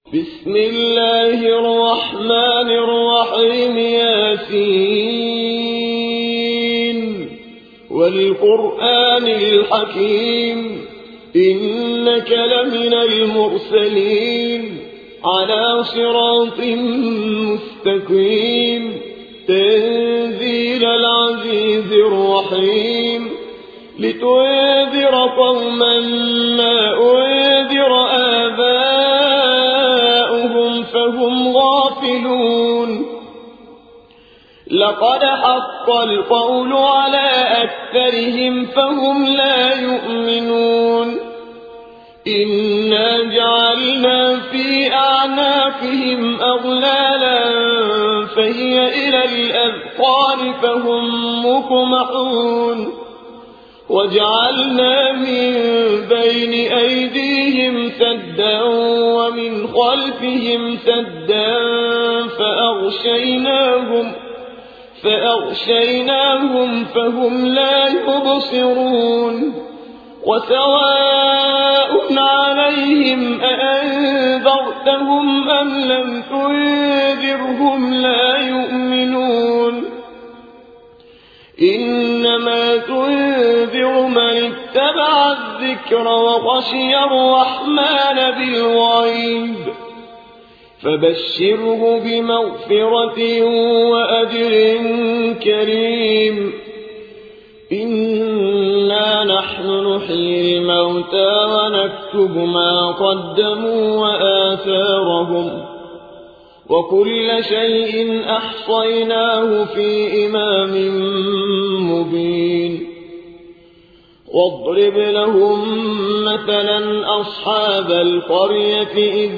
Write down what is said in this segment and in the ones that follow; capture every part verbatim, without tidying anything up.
بسم الله الرحمن الرحيم. ياسين والقرآن الحكيم إنك لمن المرسلين على صراط مستقيم تنزيل العزيز الرحيم لتنذر قوما ما أنذر آباؤهم فهم غافلون. لقد حق القول على أكثرهم فهم لا يؤمنون. إنا جعلنا في أعناقهم أغلالا فهي إلى الأذقان فهم مقمحون. وجعلنا من بين أيديهم سدا ومن خلفهم سدا فأغشيناهم فأغشيناهم فهم لا يبصرون. وسواء عليهم أأنذرتهم أم لم تنذرهم لا يؤمنون. إنما تنذر من اتبع الذكر وخشي الرحمن بالغيب فبشره بمغفرة وأجر كريم. إنا نحن نحيي الموتى ونكتب ما قدموا وآثارهم وكل شيء أحصيناه في إمام مبين. واضرب لهم مثلا أصحاب القرية إذ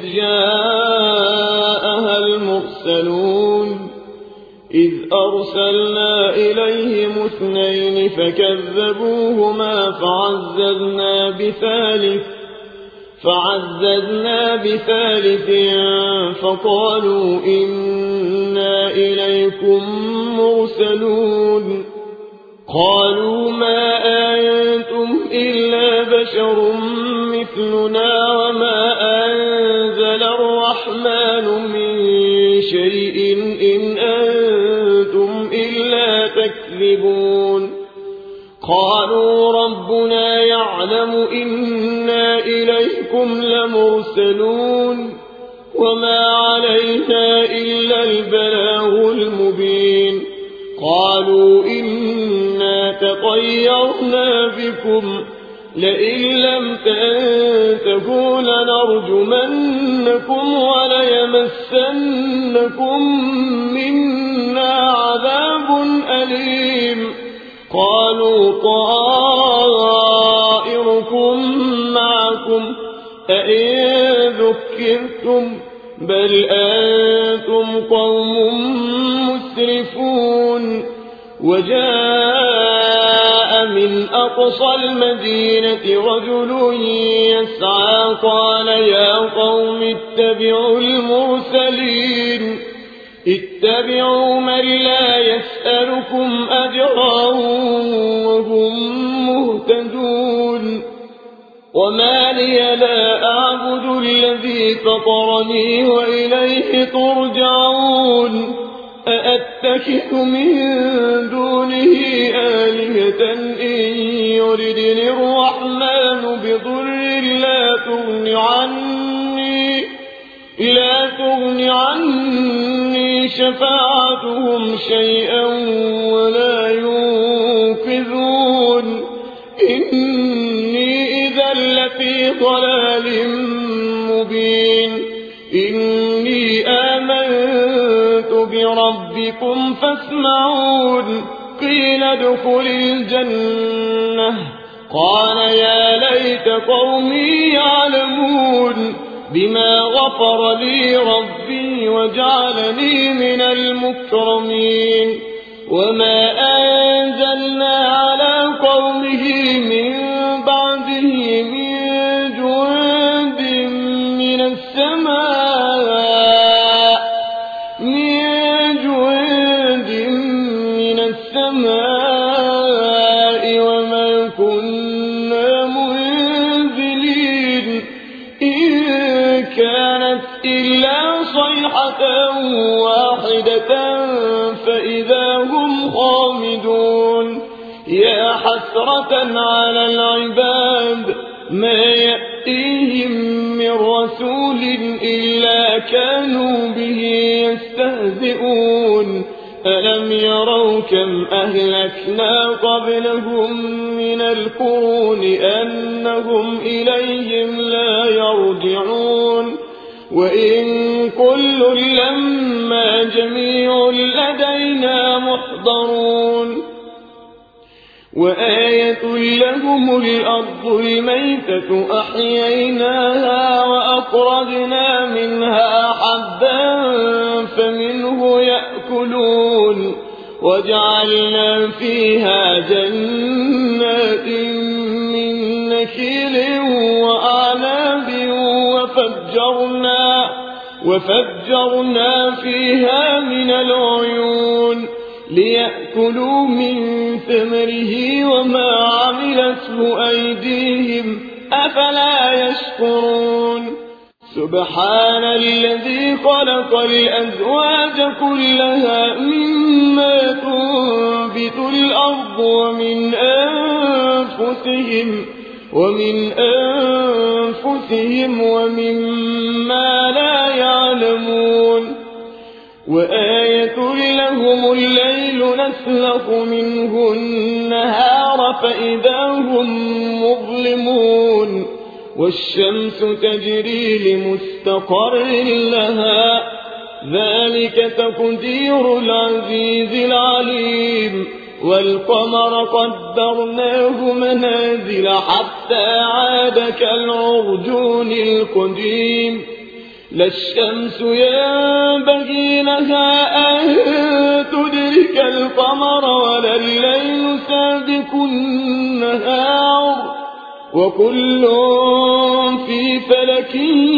جاءها المرسلون إذ أرسلنا إليهم اثنين فكذبوهما فعززنا بثالث فعززنا بثالث فقالوا إنا إليكم مرسلون. قالوا ما أنتم إلا بشر مثلنا وما أنزل الرحمن من شيء إن أنتم إلا تكذبون. قالوا ربنا يعلم إنا إليكم لمرسلون وما علينا إلا البلاغ المبين. قالوا إنا تطيرنا بكم لئن لم تنتهوا لنرجمنكم وليمسنكم منا عذاب أليم. قالوا طائركم معكم أئن ذكرتم بل أنتم قوم مسرفون. وجاء من أقصى المدينة رجل يسعى قال يا قوم اتبعوا المرسلين اتبعوا من لا يسألكم أجرا وهم مهتدون. وما لي لا أعبد الذي فطرني وإليه ترجعون. أأتخذ من دونه آلهة إن يردني الرحمن بضر لا تغن عني لا تغن عني شفاعتهم شيئا ولا ينقذون. إني إذا لفي ضلال مبين. إني آمنت بربكم فاسمعون. قيل ادخل الجنة قال يا ليت قومي يعلمون بما غفر لي ربي وجعلني من المكرمين. وما أنزلنا على قومه من بعده من جند من السماء من جند من السماء وما كنا منزلين. إن كان كانت إلا صيحة واحدة فإذا هم خامدون يا حسرة على العباد ما يأتيهم من رسول إلا كانوا به يستهزئون ألم يروا كم أهلكنا قبلهم من القرون أنهم إليهم لا يرجعون وإن كل لما جميع لدينا محضرون وآية لهم الأرض الميتة أحييناها وأخرجنا منها حبا فمنه يأكلون وجعلنا فيها جنات من نخيل وأعناب وفجرنا, وفجرنا فيها من العيون ليأكلوا من ثمره وما عملته أيديهم أفلا يشكرون سبحان الذي خلق الأزواج كلها مما تنبت الأرض ومن أنفسهم ومن أنفسهم ومما لا يعلمون وآية لهم الليل نسلخ منه النهار فإذا هم مظلمون والشمس تجري لمستقر لها ذلك تقدير العزيز العليم والقمر قدرناه منازل حتى عاد كالعرجون القديم لا الشمس ينبغي لها أن تدرك القمر ولا الليل سابق النهار وكل في فلك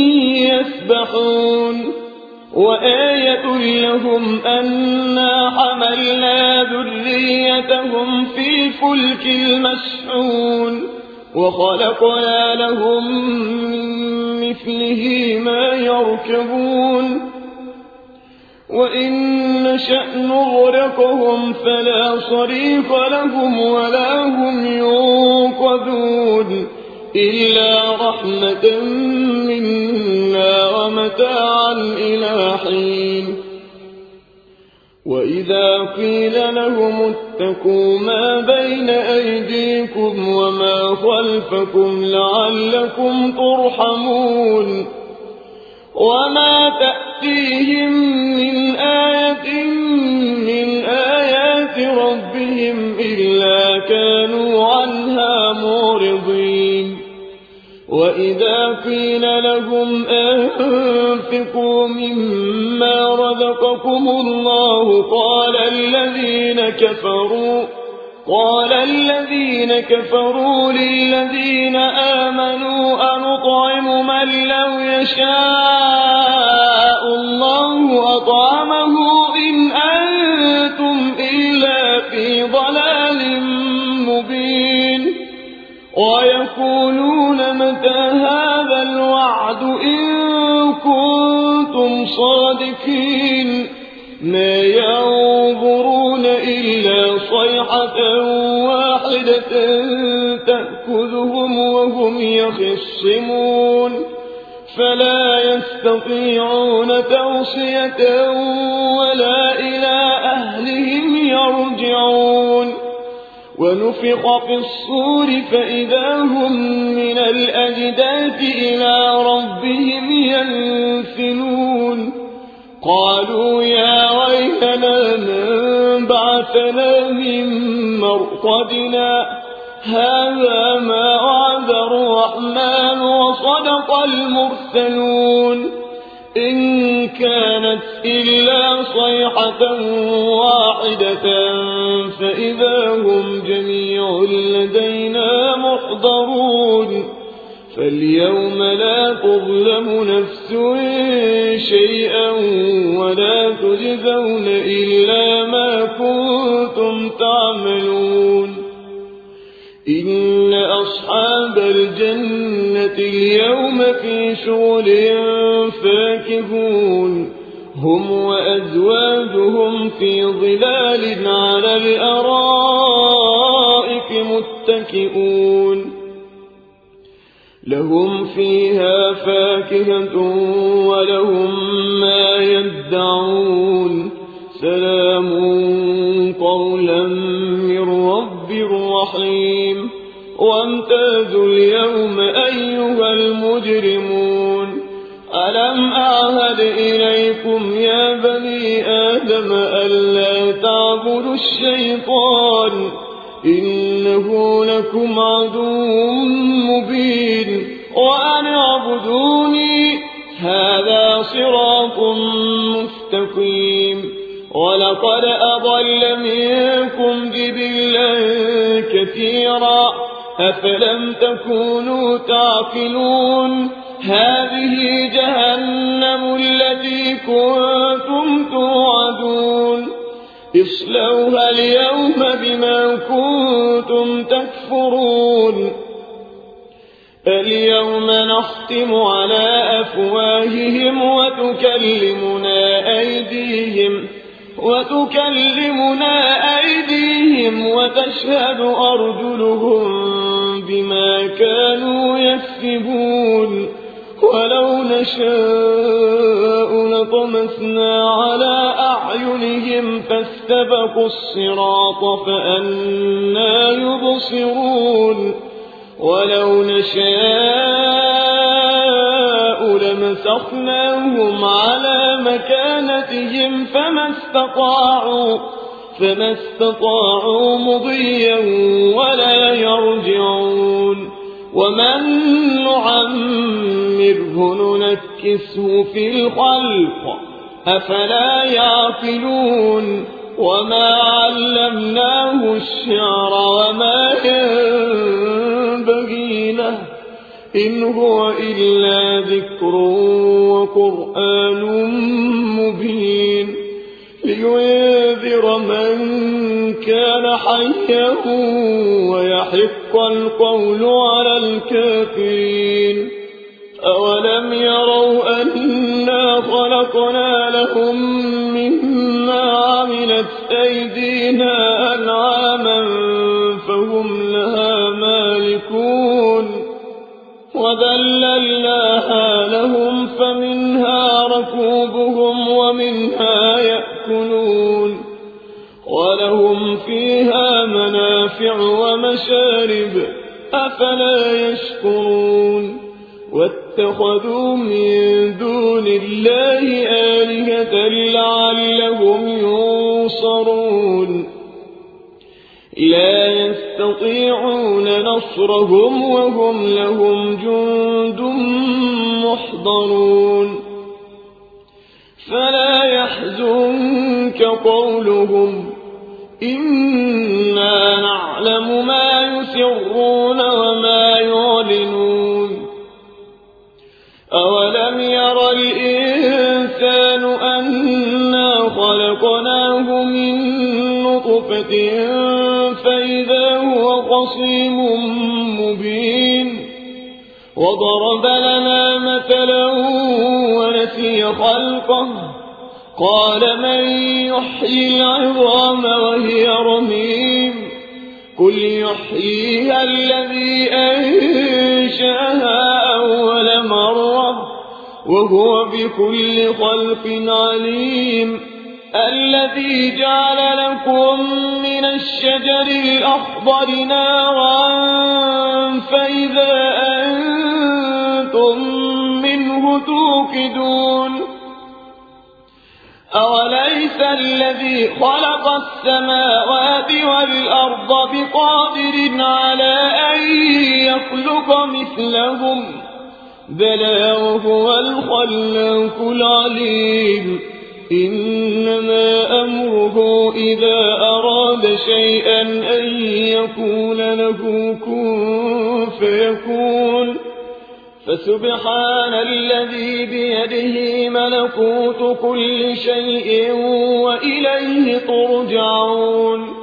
يسبحون وآية لهم أنا حملنا ذريتهم في الفلك المشحون وخلقنا لهم من مثله ما يركبون وإن نشأ نغرقهم فلا صريخ لهم ولا هم ينقذون إلا رحمة منا ومتاعا إلى حين وإذا قيل لهم اتقوا ما بين أيديكم وما خلفكم لعلكم ترحمون وما تأتيهم من آية من آيات ربهم إلا كانوا عنها معرضين وإذا قيل لهم أنفقوا مما رزقكم الله قال الذين كفروا قال الذين كفروا للذين آمنوا أنطعم من لو يشاء الله أطعمه إن أنتم إلا في ضلال مبين ويقولون متى هذا الوعد إن كنتم صادقين ما ينظرون إلا صيحة واحدة تأخذهم وهم يخصمون فلا يستطيعون توصية ولا إلى أهلهم يرجعون ونفخ في الصور فإذا هم من الأجداث إلى ربهم ينسلون قالوا يا ويلنا من بعثنا من مرقدنا هذا ما وعد الرحمن وصدق المرسلون إن كانت إلا صيحة واحدة فإذا هم جميع لدينا محضرون فاليوم لا تظلم نفس شيئا ولا تجزون إلا ما كنتم تعملون إن أصحاب الجنة اليوم في شغل فاكهون هم وأزواجهم في ظلال على الأرائك متكئون لهم فيها فاكهة ولهم ما يدعون سلام قولا من رب رحيم وامتازوا اليوم أيها المجرمون ألم أعهد إليكم يا بني آدم ألا تعبدوا الشيطان إنه لكم عدو مبين وأن اعبدوني هذا صراط مستقيم ولقد أضل منكم جبلا كثيرا أفلم تكونوا تعقلون هذه جهنم التي كنتم توعدون اصلوها اليوم بما كنتم تكفرون اليوم نختم على أفواههم وتكلمنا أيديهم وتكلمنا أيديهم وتشهد أرجلهم بما كانوا يكسبون ولو نشاء لطمسنا على أعينهم فاستبقوا الصراط فأنى يبصرون ولو نشاء لمسخناهم على مكانتهم فما استطاعوا فما استطاعوا مضيا ولا يرجعون ومن نعمره ننكسه في الخلق أفلا يعقلون وما علمناه الشعر وما ينبغي له إن هو إلا ذكر وقرآن مبين لينذر من كان حيا ويحق القول على الكافرين أولم يروا أنا خلقنا لهم مما عملت أيدينا أنعاما فهم لها مالكون وذللناها لهم فمنها ركوبهم ومنها يأكلون ولهم فيها منافع ومشارب أفلا يشكرون واتخذوا من دون الله آلهة لعلهم ينصرون لا يستطيعون نصرهم وهم لهم جند محضرون فلا يحزنك قولهم إنا نعلم ما يسرون وما يعلنون أولم ير الإنسان أنا خلقناه من نطفة فإذا هو خصيم مبين وضرب لنا مثلا ونسي خلقه قال من يحيي العظام وهي رميم قل يحييها الذي أنشأها أول مرة وهو بكل خلق عليم الذي جعل لكم من الشجر الأخضر نارا فإذا أنتم منه توقدون أوليس الذي خلق السماوات والأرض بقادر على أن يخلق مثلهم بلى وهو الخلاق العليم إنما أمره إذا أراد شيئا أن يقول له كن فيكون فسبحان الذي بيده ملكوت كل شيء وإليه ترجعون